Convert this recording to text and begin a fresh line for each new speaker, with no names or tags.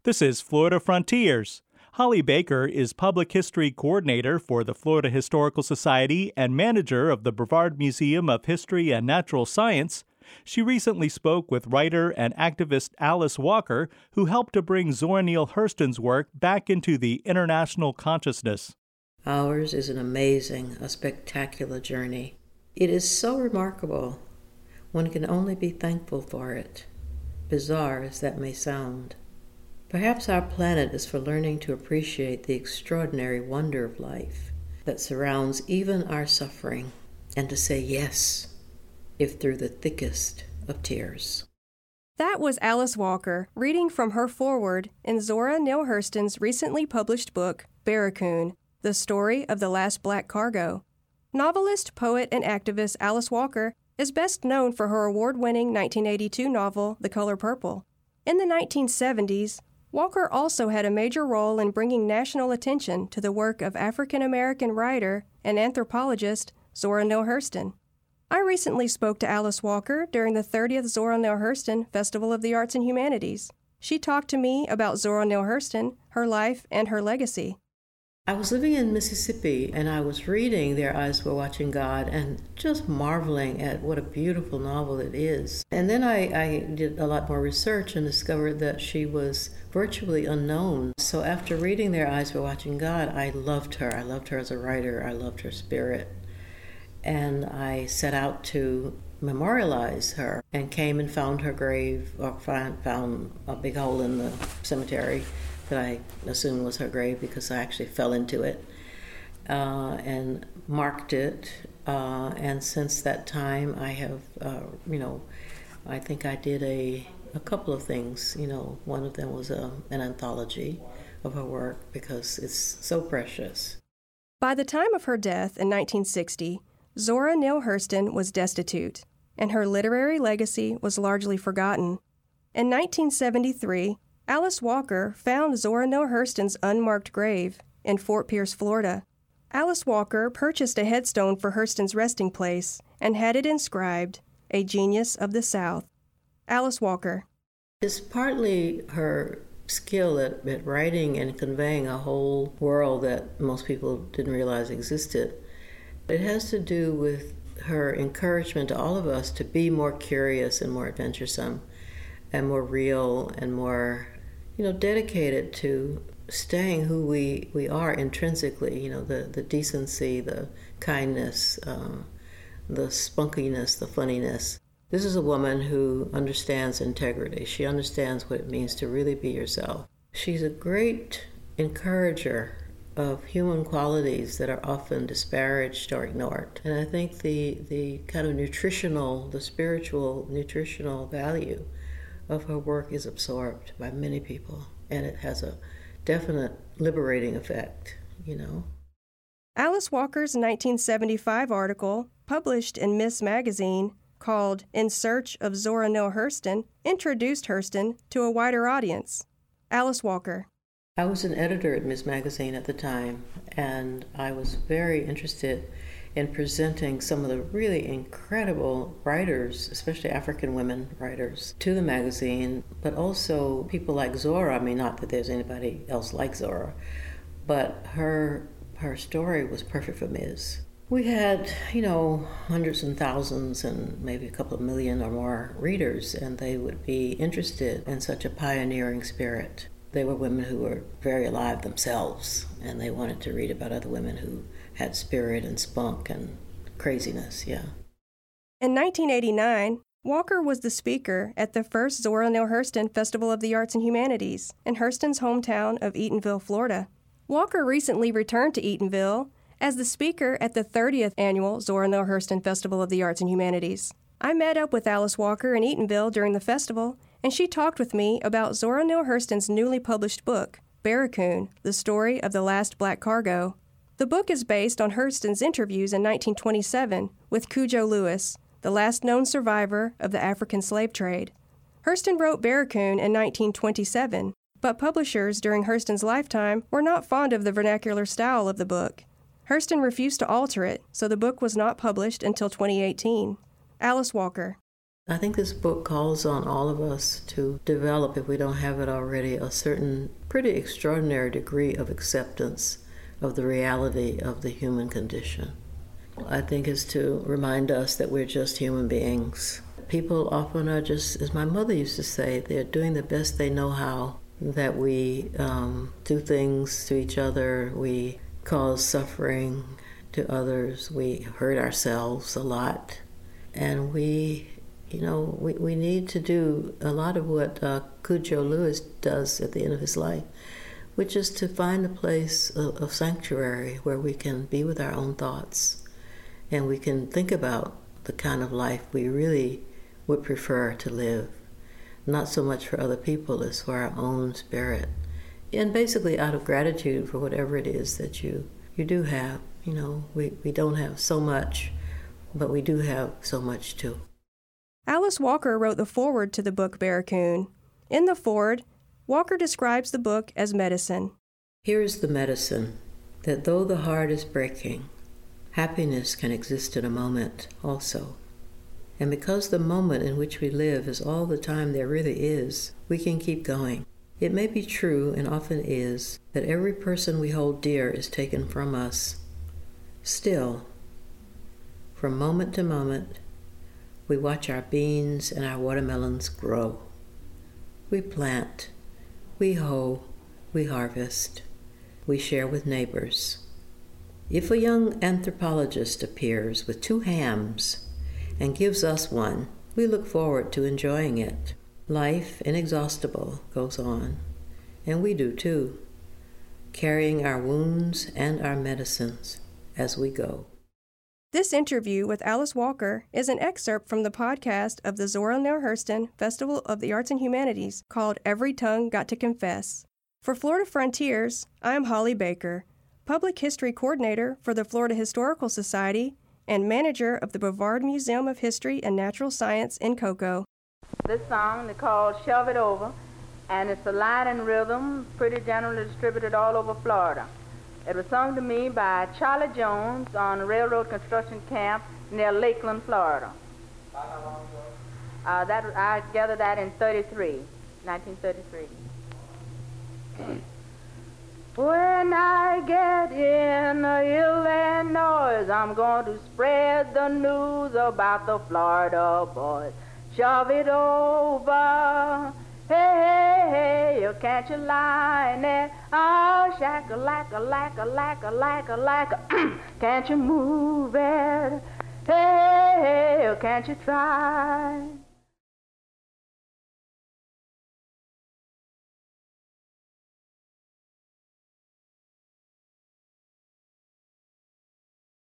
This is Florida Frontiers. Holly Baker is Public History Coordinator for the Florida Historical Society and manager of the Brevard Museum of History and Natural Science. She recently spoke with writer and activist Alice Walker, who helped to bring Zora Neale Hurston's work back into the international consciousness.
Ours is an amazing, a spectacular journey. It is so remarkable. One can only be thankful for it, bizarre as that may sound. Perhaps our planet is for learning to appreciate the extraordinary wonder of life that surrounds even our suffering, and to say yes, if through the thickest of tears.
That was Alice Walker reading from her foreword in Zora Neale Hurston's recently published book, Barracoon, The Story of the Last Black Cargo. Novelist, poet, and activist Alice Walker is best known for her award-winning 1982 novel, The Color Purple. In the 1970s, Walker also had a major role in bringing national attention to the work of African-American writer and anthropologist Zora Neale Hurston. I recently spoke to Alice Walker during the 30th Zora Neale Hurston Festival of the Arts and Humanities. She talked to me about Zora Neale Hurston, her life, and her legacy.
I was living in Mississippi, and I was reading Their Eyes Were Watching God and just marveling at what a beautiful novel it is. And then I did a lot more research and discovered that she was virtually unknown. So after reading Their Eyes Were Watching God, I loved her. I loved her as a writer. I loved her spirit. And I set out to memorialize her and came and found her grave, or found a big hole in the cemetery that I assumed was her grave because I actually fell into it, and marked it. And since that time, I have, I think I did a couple of things. One of them was an anthology of her work because it's so precious.
By the time of her death in 1960, Zora Neale Hurston was destitute, and her literary legacy was largely forgotten. In 1973, Alice Walker found Zora Neale Hurston's unmarked grave in Fort Pierce, Florida. Alice Walker purchased a headstone for Hurston's resting place and had it inscribed, "A Genius of the South." Alice Walker.
It's partly her skill at writing and conveying a whole world that most people didn't realize existed. It has to do with her encouragement to all of us to be more curious and more adventuresome and more real and more dedicated to staying who we are intrinsically, the decency, the kindness, the spunkiness, the funniness. This is a woman who understands integrity. She understands what it means to really be yourself. She's a great encourager of human qualities that are often disparaged or ignored. And I think the kind of the spiritual nutritional value of her work is absorbed by many people, and it has a definite liberating effect,
Alice Walker's 1975 article, published in Ms. Magazine, called In Search of Zora Neale Hurston, introduced Hurston to a wider audience. Alice Walker.
I was an editor at Ms. Magazine at the time, and I was very interested in presenting some of the really incredible writers, especially African women writers, to the magazine, but also people like Zora. I mean, not that there's anybody else like Zora, but her story was perfect for Ms. We had, hundreds and thousands and maybe a couple of million or more readers, and they would be interested in such a pioneering spirit. They were women who were very alive themselves, and they wanted to read about other women who had spirit and spunk and craziness, yeah.
In 1989, Walker was the speaker at the first Zora Neale Hurston Festival of the Arts and Humanities in Hurston's hometown of Eatonville, Florida. Walker recently returned to Eatonville as the speaker at the 30th annual Zora Neale Hurston Festival of the Arts and Humanities. I met up with Alice Walker in Eatonville during the festival, and she talked with me about Zora Neale Hurston's newly published book, Barracoon, The Story of the Last Black Cargo. The book is based on Hurston's interviews in 1927 with Cudjo Lewis, the last known survivor of the African slave trade. Hurston wrote Barracoon in 1927, but publishers during Hurston's lifetime were not fond of the vernacular style of the book. Hurston refused to alter it, so the book was not published until 2018. Alice Walker.
I think this book calls on all of us to develop, if we don't have it already, a certain pretty extraordinary degree of acceptance of the reality of the human condition. I think is to remind us that we're just human beings. People often are just, as my mother used to say, they're doing the best they know how, that we do things to each other, we cause suffering to others, we hurt ourselves a lot, and we need to do a lot of what Cudjo Lewis does at the end of his life, which is to find a place of sanctuary where we can be with our own thoughts and we can think about the kind of life we really would prefer to live, not so much for other people as for our own spirit. And basically out of gratitude for whatever it is that you do have. We don't have so much, but we do have so much too.
Alice Walker wrote the foreword to the book Barracoon. In the foreword, Walker describes the book as medicine.
Here is the medicine, that though the heart is breaking, happiness can exist in a moment also. And because the moment in which we live is all the time there really is, we can keep going. It may be true, and often is, that every person we hold dear is taken from us. Still, from moment to moment, we watch our beans and our watermelons grow. We plant, we hoe, we harvest, we share with neighbors. If a young anthropologist appears with 2 hams and gives us one, we look forward to enjoying it. Life, inexhaustible, goes on, and we do too, carrying our wounds and our medicines as we go.
This interview with Alice Walker is an excerpt from the podcast of the Zora Neale Hurston Festival of the Arts and Humanities called Every Tongue Got to Confess. For Florida Frontiers, I'm Holly Baker, Public History Coordinator for the Florida Historical Society and manager of the Brevard Museum of History and Natural Science in Cocoa.
This song is called Shove It Over, and it's a Latin rhythm pretty generally distributed all over Florida. It was sung to me by Charlie Jones on a railroad construction camp near Lakeland, Florida. I gathered that in 1933. When I get in Illinois, I'm going to spread the news about the Florida boys. Shove it over. Hey, hey, hey, you can't you line it? Oh, shack-a-lack-a-lack-a-lack-a-lack-a-lack-a. Can't you move it? Hey, hey, hey, can't you try?